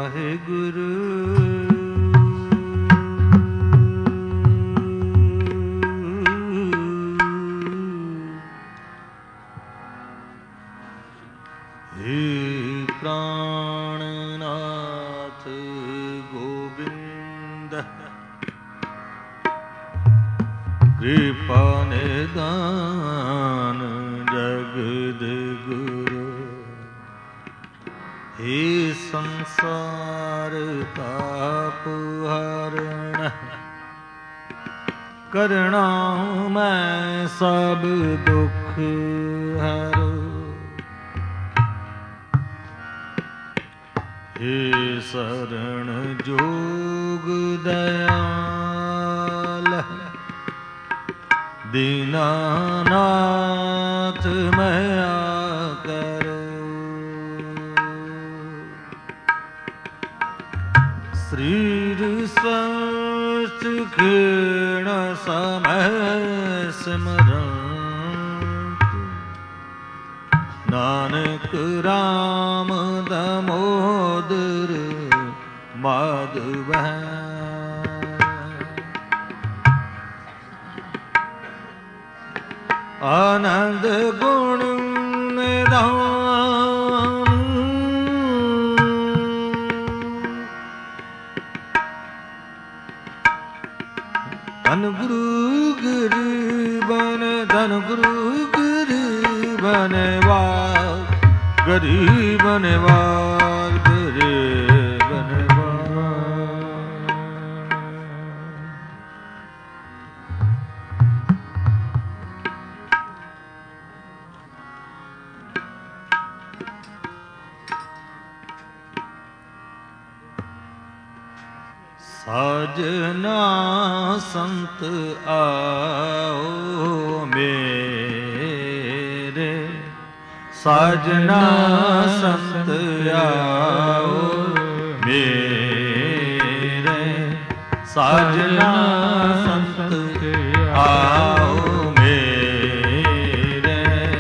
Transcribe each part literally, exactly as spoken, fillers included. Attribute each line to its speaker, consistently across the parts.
Speaker 1: ਵਾਹਿਗੁਰੂ। हे ਪ੍ਰਾਣਨਾਥ ਗੋਬਿੰਦ ਕਿਰਪਾ ਨਿਦਾਨ ਜਗਦ ਗੁਰੂ। हे ਸੰਸਾਰ ਤਾਪ ਹਰਣ ਕਰਣਾ ਮੈਂ ਸਭ ਦੁਖ ਹਰੋ। हे ਸਰਣ ਜੋਗ ਦਇਆਲ ਦੀਨਾਨਾਥ ਮਇਆ ਕਰੋ। ਸਰੀਰ ਸਚ ਖੇਣ ਸਮੈ ਸਿਮਰੰਤ ਨਾਨਕ ਰਾਮ ਦਮੋਦਰ ਮਾਧਵ। ਆਨੰਦ ਗੁਣ ਨਿਧਾਨ ਧੰਨ ਗੁਰੂ ਗਰੀਬਨ ਧੰਨ ਗੁਰੂ ਗਰੀਬਨ ਵਾਰ ਗਰੀਬਨ ਵਾਰ ਗਰੀਬਨ ਵਾਰ। ਸਾਜਨਾ ਸੰਤ ਆਓ ਮੇਰੇ ਸਾਜਨਾ ਸੰਤ ਆਓ ਮੇਰੇ ਸਾਜਨਾ ਸੰਤ ਆਓ ਮੇਰੇ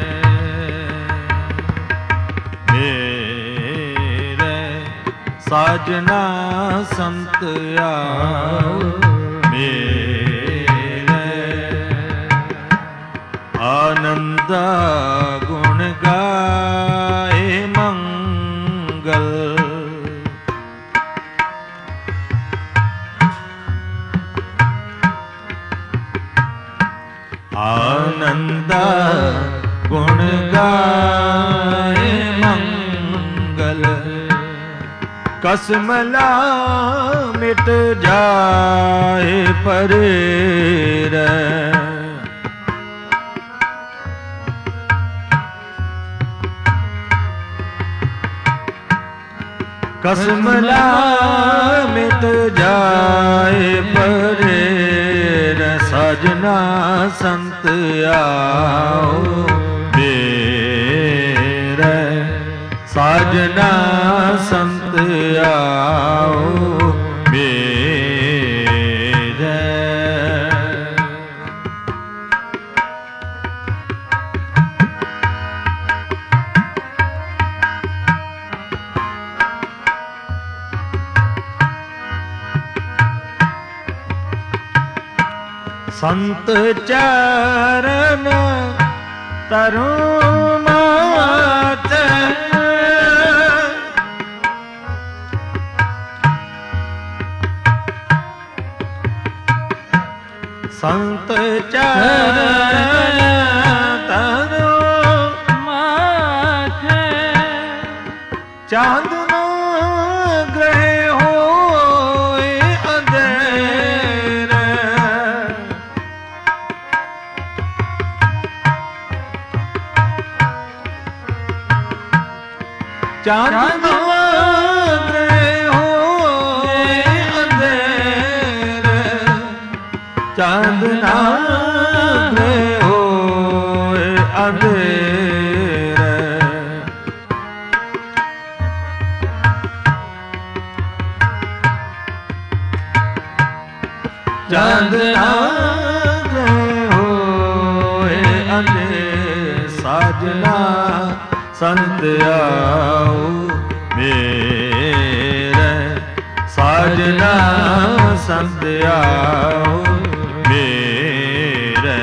Speaker 1: ਮੇਰੇ ਸਾਜਨਾ ਸੰਤ ਆਓ ਮੇਰੇ। ਆਨੰਦ ਗੁਣ ਗਾਏ ਮੰਗਲ ਆਨੰਦ ਗੁਣ ਗਾਏ ਮੰਗਲ। ਕਸਮਲਾ ਮਿਟ ਜਾਏ ਪਰੇਰ ਕਸਮਲਾ ਮਿਟ ਜਾਏ ਪਰੇਰ। ਸਾਜਨਾ ਸੰਤ ਆਓ ਮੇਰੇ ਸਾਜਨਾ ਸੰਤ ਆਓ ਮੇਰੇ। ਸੰਤ ਚਰਨ ਤਰੁ ਮਾਤ ਸੰਤ ਚਰਨ ਤਰੁ ਮਾਥੈ ਚਾਂਦਨ ਗ੍ਰਹਿ ਹੋਏ ਅੰਧੇਰ। ਚਾਂਦਨ ਗ੍ਰਹਿ ਹੋਏ ਅੰਧੇਰ। ਚਾਂਦਨਾ ਗ੍ਰਹਿ ਹੋਏ ਅੰਧੇਰ। ਚਾਂਦਨਾ ਗ੍ਰਹਿ ਹੋਏ ਅੰਧੇਰ। ਸਾਜਨਾ ਸੰਤ ਆਓ ਮੇਰੇ ਸੰਤ ਆਓ ਮੇਰੇ।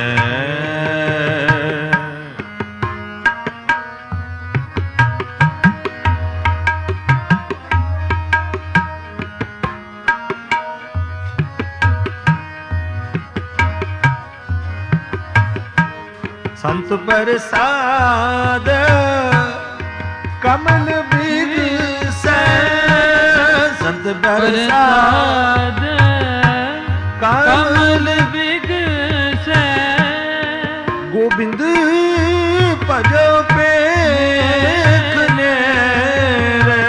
Speaker 1: ਸੰਤ ਪ੍ਰਸਾਦ ਕਮਲ ਬਿਗਸੈ, ਸੰਤ ਪ੍ਰਸਾਦ ਕਮਲ ਬਿਗਸੈ, ਗੋਬਿੰਦ ਭਜੋ ਪੇਖ ਨੇਰੇ,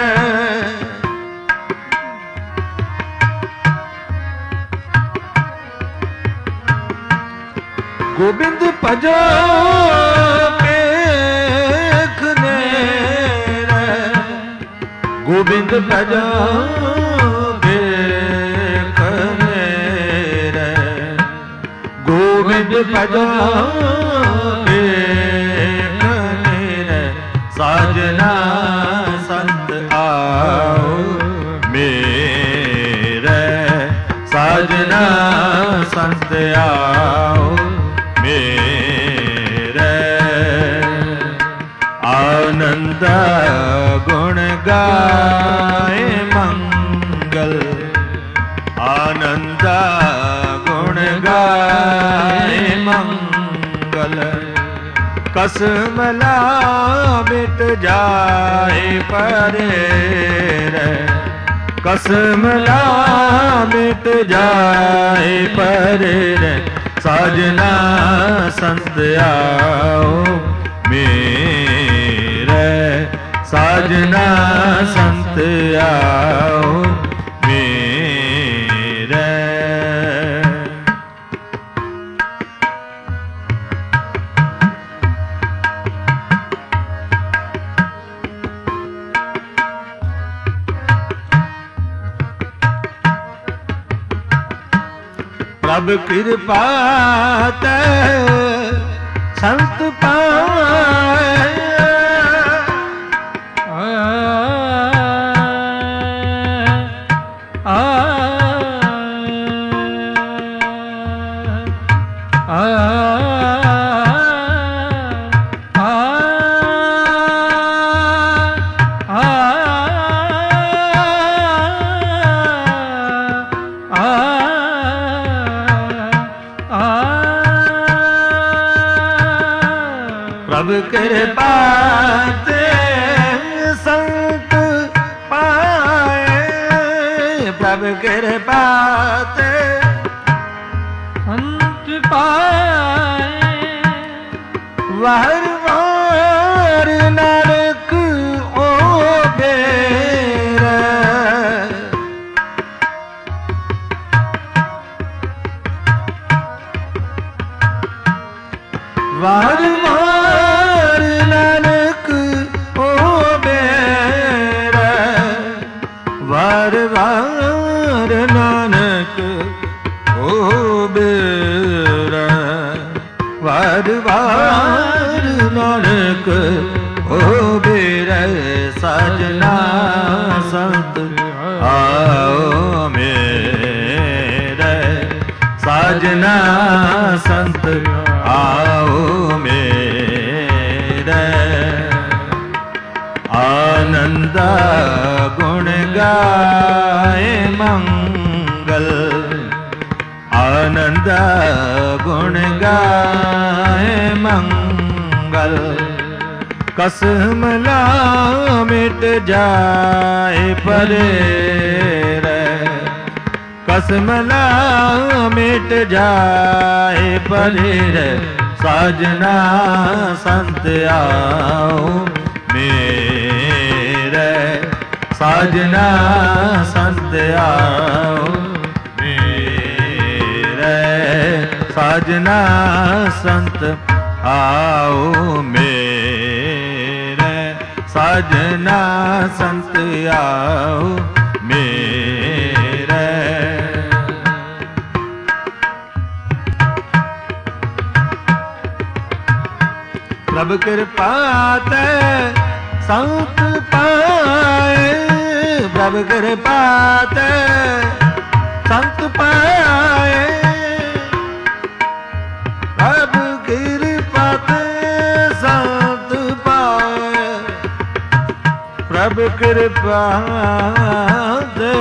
Speaker 1: ਗੋਬਿੰਦ ਭਜੋ ਪੇਖ ਨੇਰੇ, ਗੋਬਿੰਦ ਭਜੋ ਪੇਖ ਨੇਰੇ, ਗੋਬਿੰਦ ਭਜੋ ਪੇਖ ਨੇਰੇ, ਸਾਜਨਾ ਸੰਤ ਆਓ ਮੇਰੇ, ਸਾਜਨਾ ਸੰਤ ਆਓ ਮੇਰੇ। ਆਨੰਦ ਗੁਣ ਗਾਏ ਮੰਗਲ, ਆਨੰਦ ਗੁਣ ਗਾਏ ਮੰਗਲ, ਕਸਮ ਲਾ ਮਿਟ ਜਾਏ ਪਰੇ, ਕਸਮ ਲਾ ਮਿਟ ਜਾਏ ਪਰੇ, ਸਾਜਨਾ ਸੰਤ ਆਓ ਮੇਰੇ, ਸਾਜਨਾ ਸੰਤ ਆਓ ਮੇਰੇ। ਪ੍ਰਭ ਕਿਰਪਾ ਤੈ ਸੰਤ ਪਾਏ, ਆ ਪ੍ਰਭ ਕਿਰਪਾ ਤੇ ਸੰਤ ਪਾਏ, ਪ੍ਰਭ ਕਿਰਪਾ ਤੇ ਸੰਤ ਪਾਏ, ਵਾਰ ਵਾਰ ਨਾਨਕ ਓ ਬੇਰਾ, ਵਾਰ ਵਾਰ ਨਾਨਕ ਓ ਬੇਰਾ, ਵਾਰ ਵਾਰ ਨਾਨਕ ਓ ਬੇਰਾ, ਵਾਰ ਵਾਰ ਨਾਨਕ ਓ ਬੇਰਾ, ਸਾਜਨਾ ਸੰਤ ਆਓ ਮੇਰੇ, ਸਾਜਨਾ ਸੰਤ ਆਓ ਮੇਰੇ। ਆਨੰਦ ਗੁਣ ਗਾਏ ਮੰਗਲ, ਆਨੰਦ ਗੁਣ ਗਾਏ ਮੰਗਲ, ਕਸਮ ਲਾ ਮਿਟ ਜਾਏ ਪਰੇ, ਕਸਮ ਲਾ ਮਿਟ ਜਾਏ ਪਰੇ, ਸਾਜਨਾ ਸੰਤ ਆਓ ਮੇਰੇ, ਸਾਜਨਾ ਸੰਤ ਆਓ ਮੇਰੇ, ਸਾਜਨਾ ਸੰਤ ਆਓ ਮੇਰੇ, ਸਾਜਨਾ ਸੰਤ ਆਓ ਮੇਰੇ। ਪ੍ਰਭ ਕਿਰਪਾ ਤੈ ਸੰਤ ਪਾਏ, ਪ੍ਰਭ ਕਿਰਪਾ ਤੈ संत पाए प्रभु कृपा ते संत पाए प्रभु कृपा ते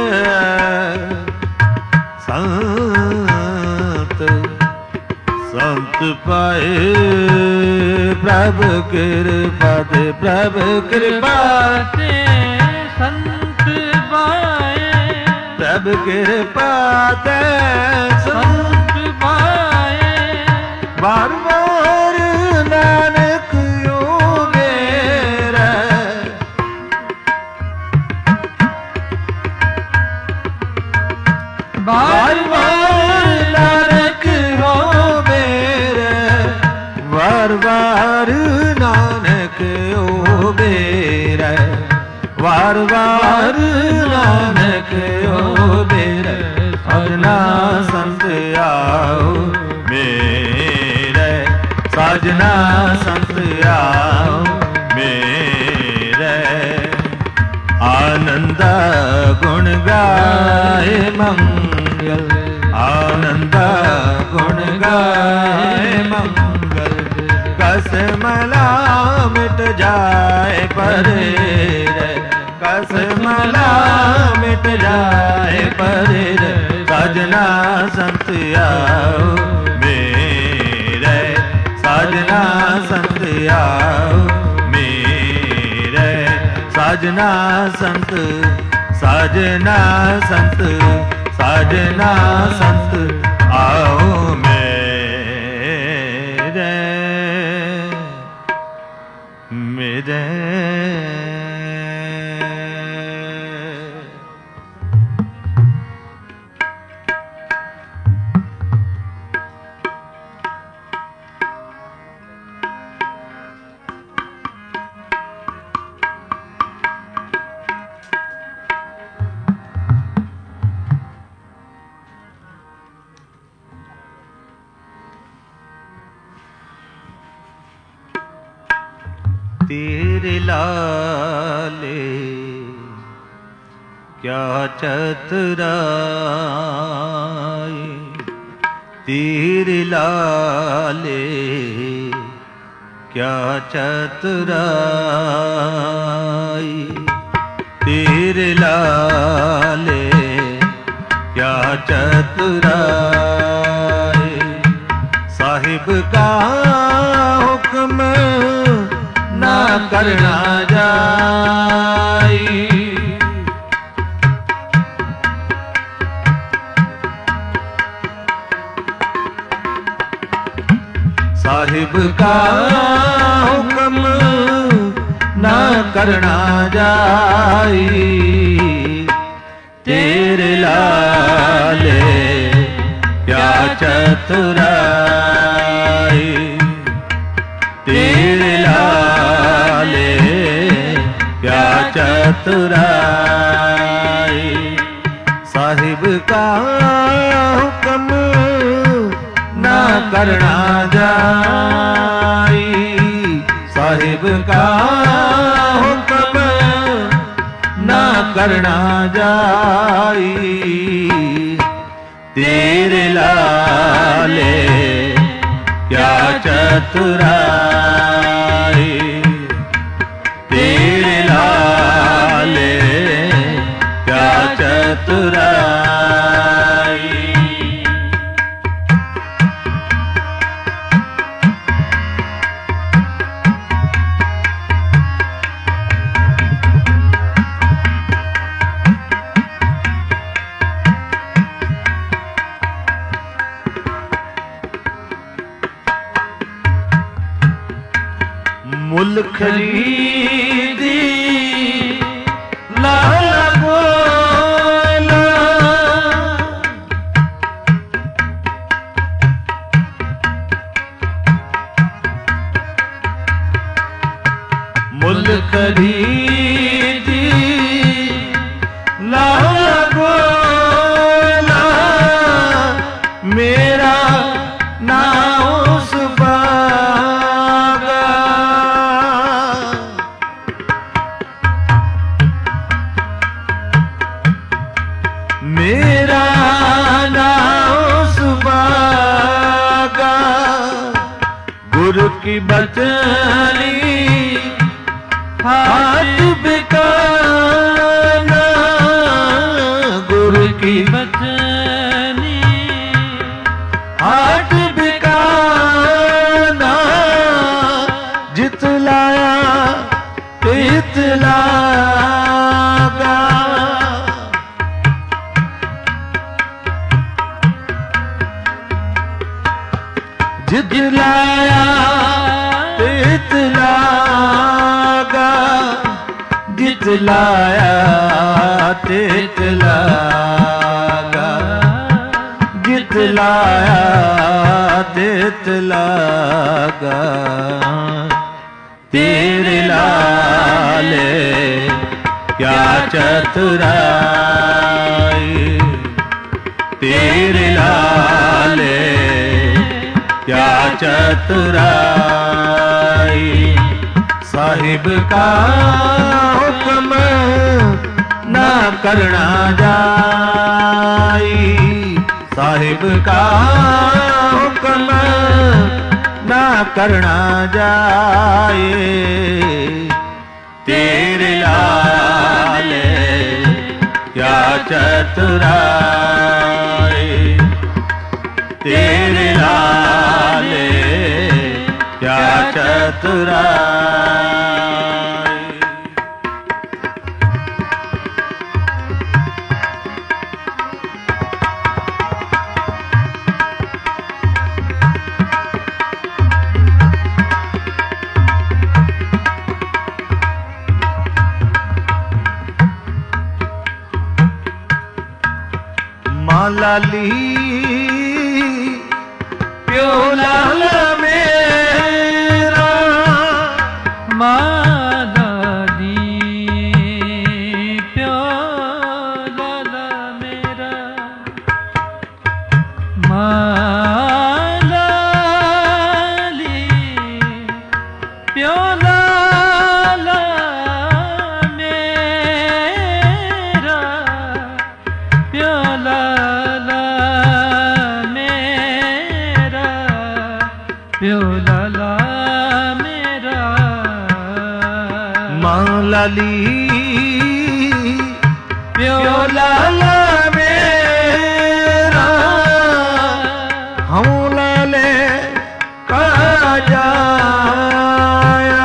Speaker 1: संत संत पाए प्रभु कृपा ते प्रभु कृपा ते संत पाए प्रभु कृपा ते संत पाए बार बार नानक यो मेरा बार बार नानक हो मेरे बार बार नानक हो मेरे बार बार नानक हो मेरे सजना संत आओ मेरे सजना संत आओ मेरे आनंद गुण गाए मंगल आनंद गुण गाए मंगल कस मला मिट जाए परे रे कस मला मिट जाए परे रे सजना संत आओ मेरे सजना संत आओ मेरे सजना संत सजना संत सजना संत आओ मेरे मेरे तेरे लाले क्या चतुराई तेरे लाले क्या चतुराई तेरे लाले क्या चतुराई साहिब का हुक्म ना करना जाई साहिब का हुक्म ना करना जाई तेरे लाले क्या चतुराई तेरे लाले क्या चतुराई साहिब का हुक्म ना करना जाई साहिब का हुक्म ना करना जाई तेरे लाले क्या चतुराई तेरे लाले क्या चतुराई मुल खरीदी लाला बोला मुल खरीदी लाला बोला मेरा नाम सुबागा गुरु की बचनी हाथ बिकाना, गुरु की
Speaker 2: बचनी
Speaker 1: हाथ बिकाना, जितलाया तितलागा, जितलाया तितलागा, जितलाया तितलागा, जितलाया तितलागा। तेरे लाले क्या चतुराई, तेरे लाले क्या चतुराई, साहिब का हुक्म ना करना जाई, साहिब का हुक्म ना करना जाए। तेरे लाले क्या चतुराई, तेरे लाले क्या चतुराई। लाली प्यो लाला मेरा,
Speaker 2: मालाली प्यो लाला मेरा, मालाली प्यो लाला मेरा, प्यो लाला मेरा, प्यो लाला मेरा।
Speaker 1: माँ लाली प्यो लाला मेरा, हम लाले का जाया,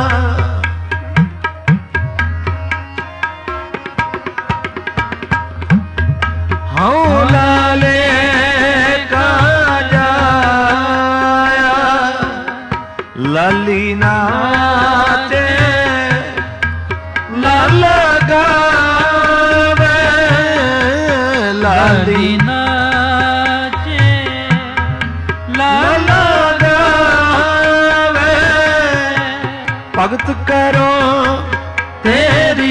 Speaker 1: हम लाले का जाया, लाली नाचे लाल गावे, लाली
Speaker 2: नाचे
Speaker 1: लाल गावे, भगत करो तेरी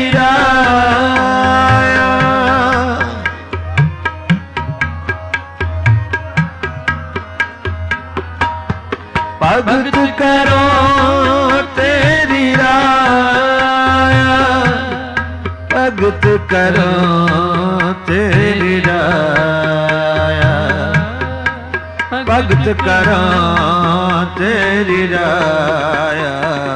Speaker 1: राया, भगत करो तेरी राया, भगत करो तेरी राया, भगत करो तेरी राया।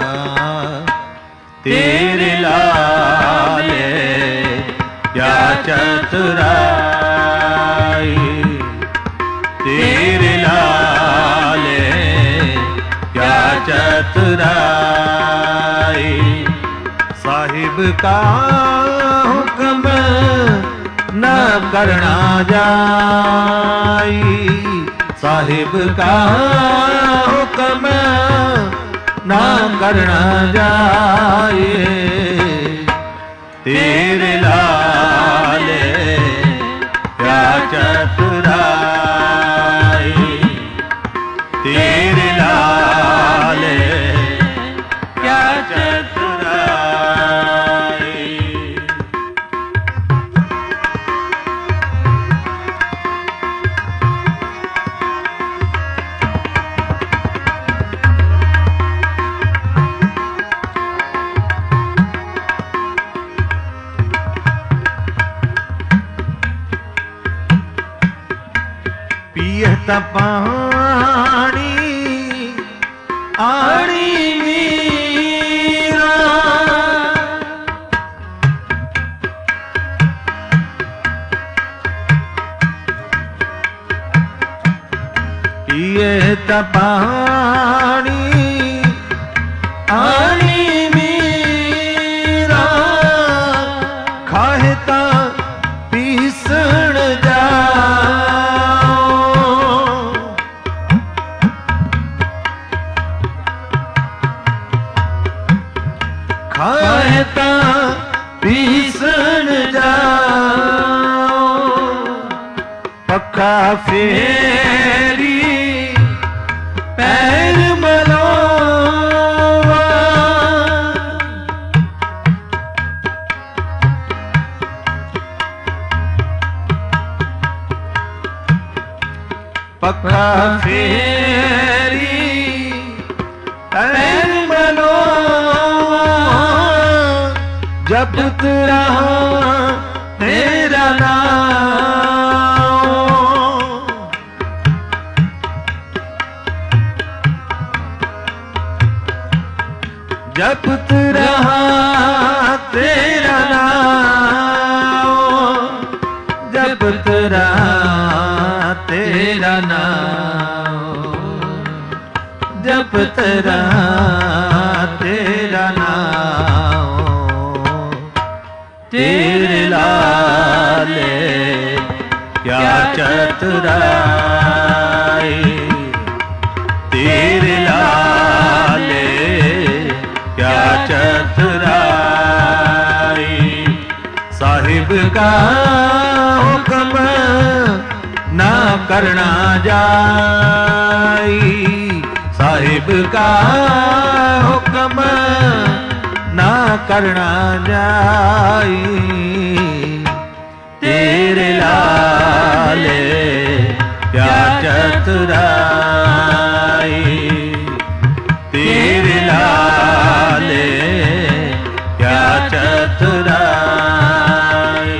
Speaker 1: तेरे लाले क्या चतुराई, तेरे लाले क्या चतुराई, साहिब का हुक्म न करना जाई, साहिब का हुक्म न करना जाए। तेरे लाले क्या चतुराई, तेरे लाले क्या चतुराई। पियत पानी आणी मीरा ये तपाणी आणी मीरा खाहता पीसण जाओ खाहता पीसण जाओ पक्का फेरी पैर मलोवा पक्का फेरी पैर मलोवा जपत रहा तेरा नाम जपत रहा तेरा नाम जपत रहा तेरा नाम जपत रहा तेरा नाम तेरे लाले क्या चतुराई तेरे लाले क्या चतुराई साहिब का हुक्म ना करना जाई साहिब का हुक्म ना करना जाई तेरे लाले क्या चतुराई तेरे लाले क्या चतुराई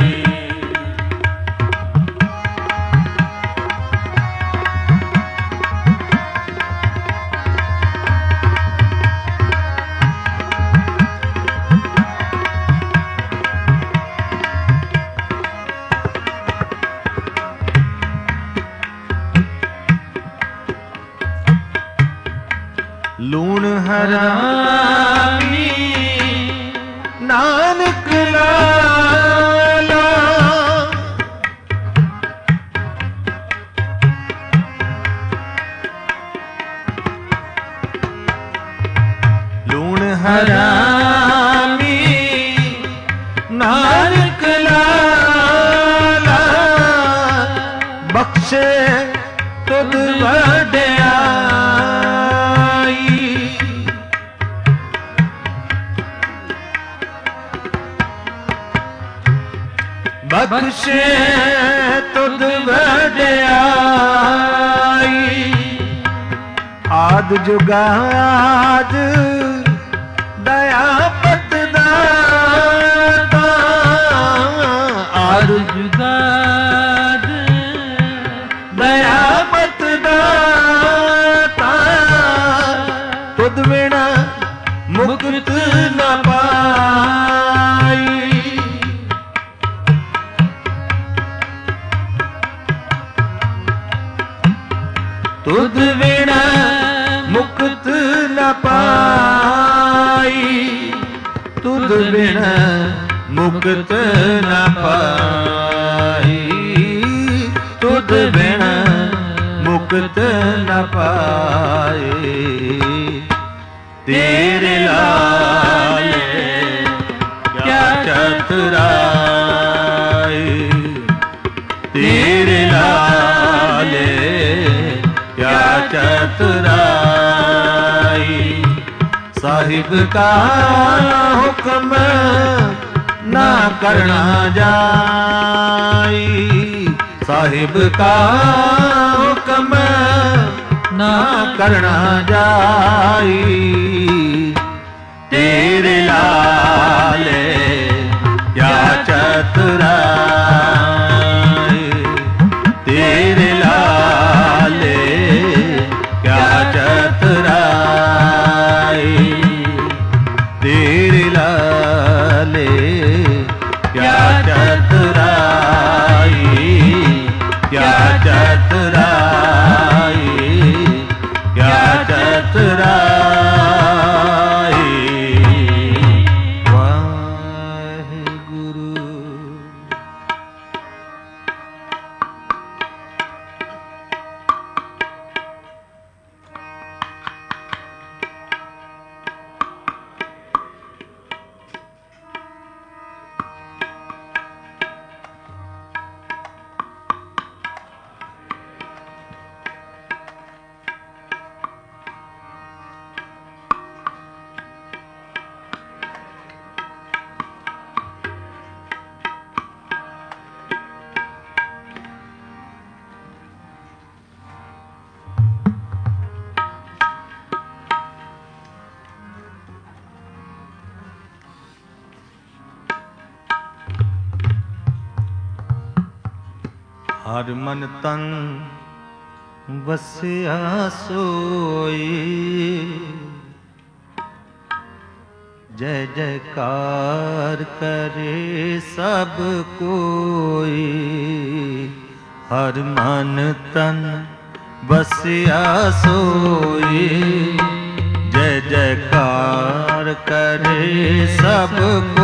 Speaker 1: लूण हरामी नानक लाला लूण हरामी नानक लाला बख्शे तुद वड्या बख्शे तुद वड्याई आद जुगाद दया पत दाता आद जुगाद दया पत दाता तुद बिना मुक्त न पाई तुद बिना मुक्त न पाई तुद बिना मुक्त न पाई तुद बिना मुक्त न पाई तेरे लाले क्या चतुराई तेरे लाले क्या चतुराई साहिब का हुक्म ना करना जाई साहिब का हुक्म ना करना जाई तेरे लाले क्या चतुराई तेरे लाले क्या चतुराई गुरु। हर मन तन बसिया सोई, जय जयकार करे सब कोई। हर मन तन बसिया सोई, जय जयकार करे सब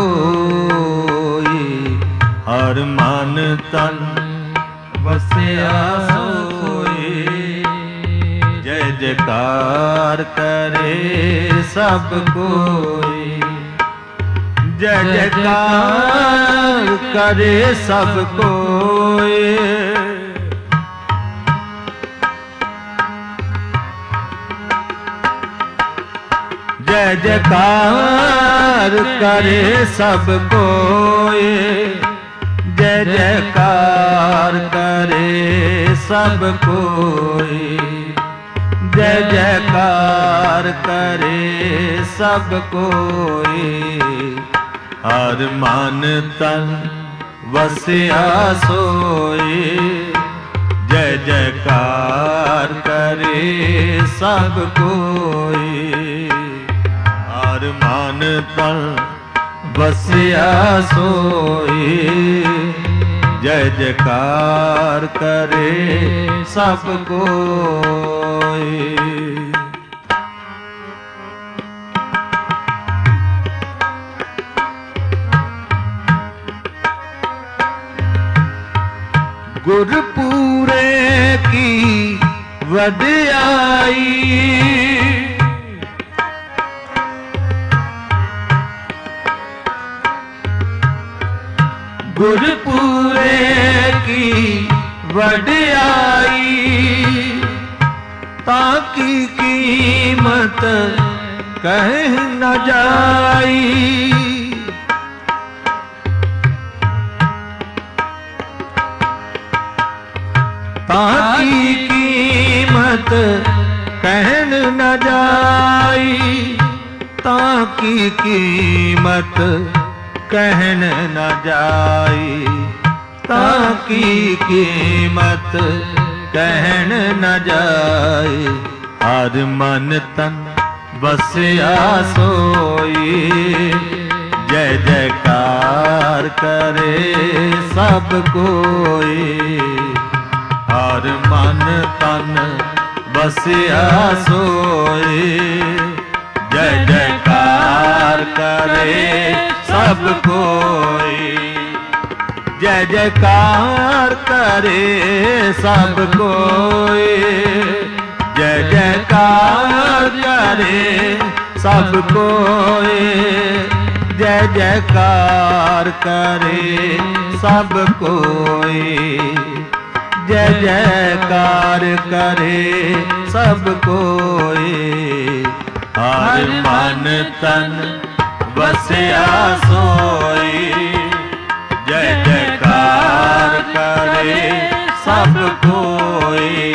Speaker 1: कोई। हर मन तन बसिया सोई, जय जयकार करे सब कोई। जय जयकार करे सब कोई। जय जयकार करे सब कोई। जय जयकार करे सब कोई। जय जयकार करे सब कोई। हर मन तन बसिया सोई, जय जयकार करे सब कोई। हर मन तन बसिया सोई, जय जयकार करे सब कोई। गुरपुरे की वडियाई, गुरपुरे की वडियाई। ताकी कीमत कह न जाई। ताकी कीमत कहन न जाई। ताकी कीमत कहन न जाई। ताकी कीमत कहन न जाई। हर मन तन बसिया सोई, जय जयकार करे सब कोई। हर मन तन बसिया सोई, जय जयकार करे सब कोई। जय जयकार करे सब कोई। जय जयकार करे सब कोई। जय जयकार करे सब कोई। जय जयकार करे सब कोई। हर मन तन बसिया सोई, जय जयकार करे सब कोई।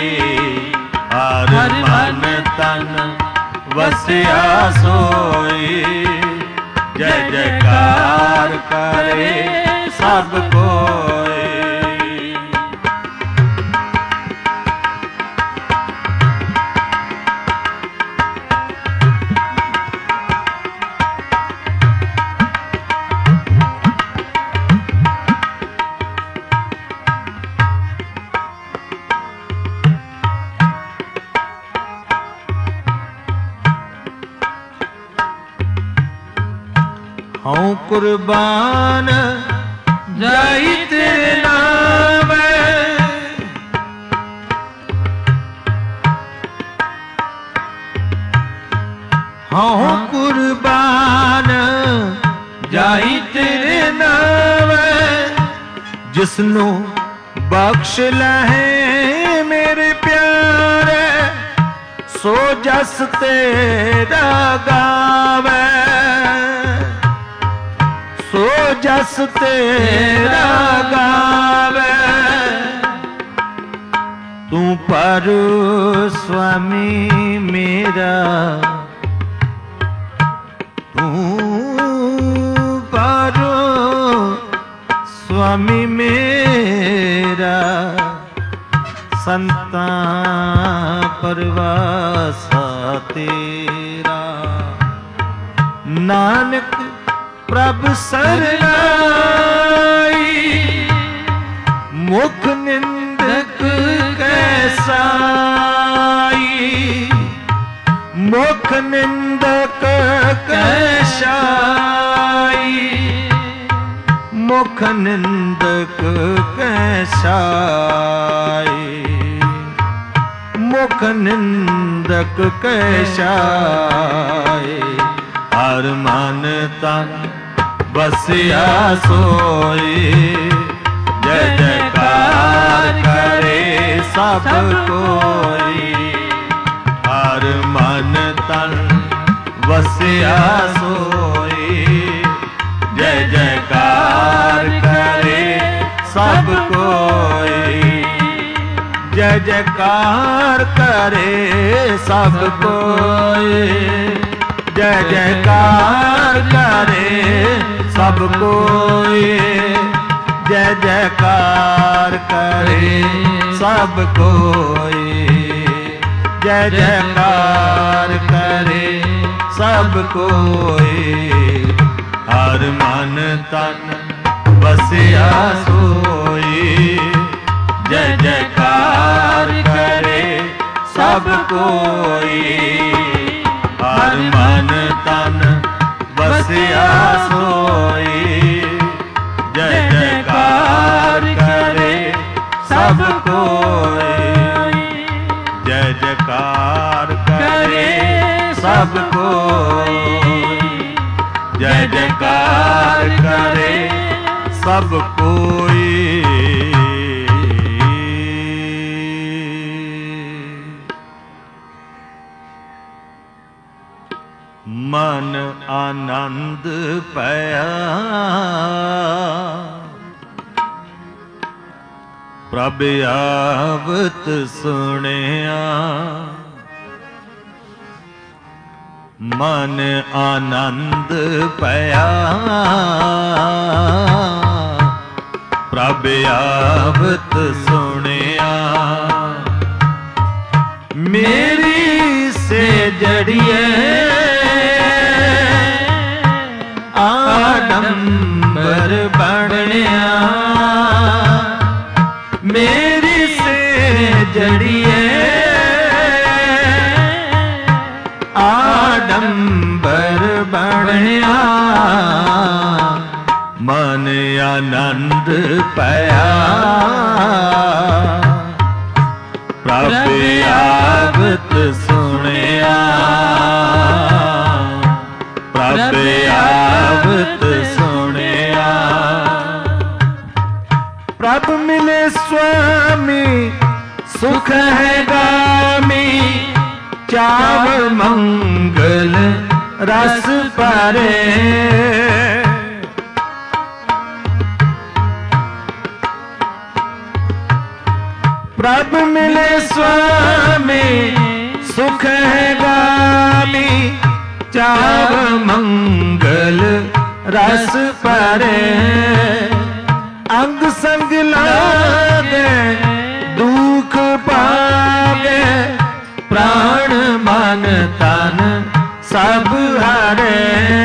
Speaker 1: हर मन तन बसिया सोई, जय जयकार करे सब कोई। हूँ कुर्बान ਜਾਈ ਤੇਰੇ ਨਾਮ। ਹਾਂ ਕੁਰਬਾਨ ਜਾਈ ਤੇਰੇ ਨਾਮ। ਜਿਸਨੂੰ ਬਖਸ਼ ਲਹੇ ਮੇਰੇ ਪਿਆਰੇ, ਸੋ ਜਸ ਤੇਰਾ ਗਾਵੇ, ਸੋ ਜਸ ਤੇਰਾ ਗਾਵੇ। ਤੂੰ ਪਰ ਸੁਆਮੀ ਮੇਰਾ, ਤੂੰ ਪਰ ਸੁਆਮੀ ਮੇਰਾ। ਸੰਤਾਂ ਪਰਵਾਸਾ ਤੇਰਾ, ਨਾਨਕ ਪ੍ਰਭ ਸਰਨਾਈ। ਮੁਖ ਨਿੰਦਕ ਕੈਸਾਈ, ਮੁਖ ਨਿੰਦਕ ਕੈਸਾਈ। ਮੁਖ ਨਿੰਦਕ ਕੈਸਾਈ, ਮੁਖ ਨਿੰਦਕ ਕੈਸਾਈ। ਹਰ ਮਨ ਤਨ ਬਸਿਆ ਸੋਈ, ਜੈ ਜੈਕਾਰ ਕਰੇ ਸਭ ਕੋਈ। ਹਰ ਮਨ ਤਨ ਵਸਿਆ ਸੋਈ, ਜੈ ਜੈਕਾਰ ਕਰੇ ਸਭ ਕੋਈ। ਜੈ ਜੈਕਾਰ ਕਰੇ ਸਭ ਕੋਈ, ਜੈ ਜੈਕਾਰ ਕਰੇ ਸਭ ਕੋਈ। ਜੈ ਜੈਕਾਰ ਕਰੇ ਸਭ ਕੋਈ, ਜੈ ਜੈਕਾਰ ਕਰੇ ਸਭ ਕੋਈ। ਹਰ ਮਨ ਤਨ ਬਸਿਆ ਸੋਈ, ਜੈ ਜੈਕਾਰ ਕਰੇ ਸਭ ਕੋਈ। ਹਰ ਮਨ ਤਨ ਬਸਿਆ ਸੋਈ, ਜੈ ਜੈਕਾਰ ਕਰੇ ਸਭ ਕੋਈ। ਜੈ ਜੈਕਾਰ ਕਰੇ ਸਭ ਕੋਈ, ਜੈ ਜੈਕਾਰ ਕਰੇ ਸਭ ਕੋਈ। ਮਨ ਆਨੰਦ ਪਿਆ ਪ੍ਰਭ ਆਵਤ ਸੁਣਿਆ। ਮਨ ਆਨੰਦ ਪਿਆ ਪ੍ਰਭ ਆਵਤ ਸੁਣਿਆ। ਮੇਰੀ ਸੇਜੜੀਏ ਆਡੰਬਰ ਬਣਿਆ। ਮੇਰੀ ਸੇਜੜੀਏ ਆਡੰਬਰ ਬਣਿਆ। ਮਨ ਆਨੰਦ ਪਿਆ ਪ੍ਰਭ ਆਵਤ ਸੁਣਿਆ। ਪ੍ਰਭ ਆਵਤ ਸੁਣਿਆ। ਪ੍ਰਭ ਮਿਲੇ ਸੁਆਮੀ ਸੁਖ ਹੈ ਗਾਮੀ। ਚਾਵ ਮੰਗਲ ਰਸ ਭਰੇ। ਪ੍ਰਭ ਮਿਲੇ ਸੁਆਮੀ ਸੁਖ ਹੈ ਗਾਮੀ। ਚਾਵ ਮੰਗਲ ਰਸ ਭਰੇ। ਅੰਗ ਸੰਗ ਲਾਗੇ ਦੁਖ ਪਾਗੇ। ਪ੍ਰਾਣ ਮਨ ਤਨ ਸਭ ਹਾਰੇ।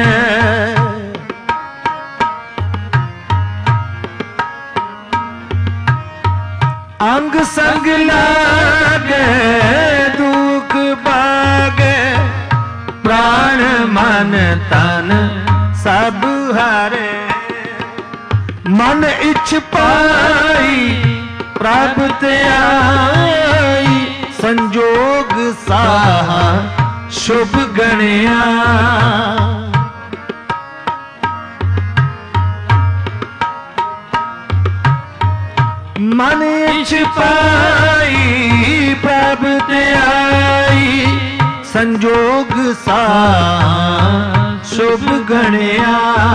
Speaker 1: ਅੰਗ ਸੰਗ ਲਾਗੇ ਦੁਖ ਪਾਗੇ। ਪ੍ਰਾਣ ਮਨ ਤਨ ਸਭ ਹਾਰੇ। मन इच्छ पाई प्रभ ते आई संजोग साहा शुभ गणिया मन इच्छ पाई प्रभ ते आई संजोग साहा शुभ गणिया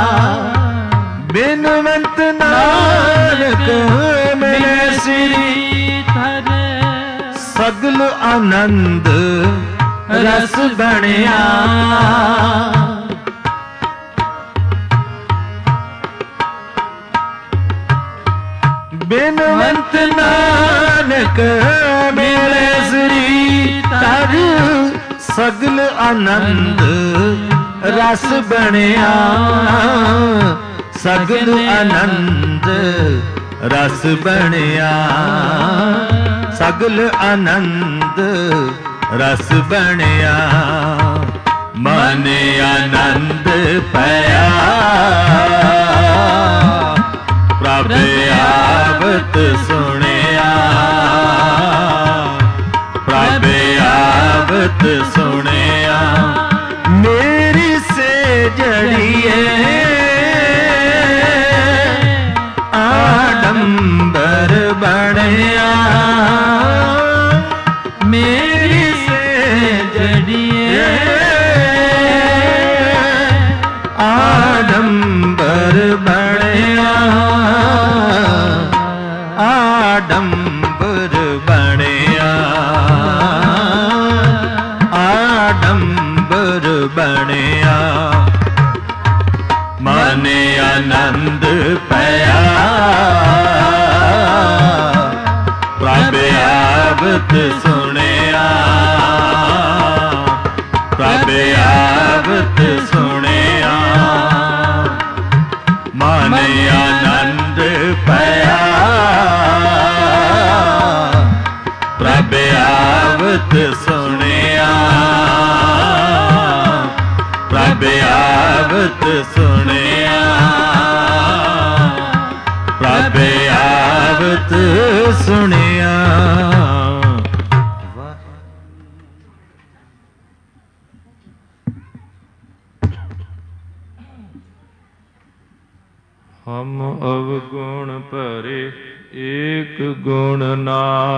Speaker 1: बिनवंत नानक मिले श्री सगल आनंद रस बनिया बिनवंत नानक मिले श्री तर सगल आनंद रस बनिया सगल आनंद रस बनिया सगल आनंद रस बनिया मन आनंद पया प्रभ आवत सुनिया प्रभ आवत सुनिया मेरी से जड़िए आडंबर बनिया मेरी से जड़िए आडंबर बनिया आडंबर बनिया आडंबर बनिया मन आनंद पया प्रभ आवत सुनिया प्रभ आवत सुनिया मन आनंद पया प्रभ आवत सुनिया प्रभ आवत सुनिया प्रभ आवत सुनिया हम अवगुण भरे एक गुण ना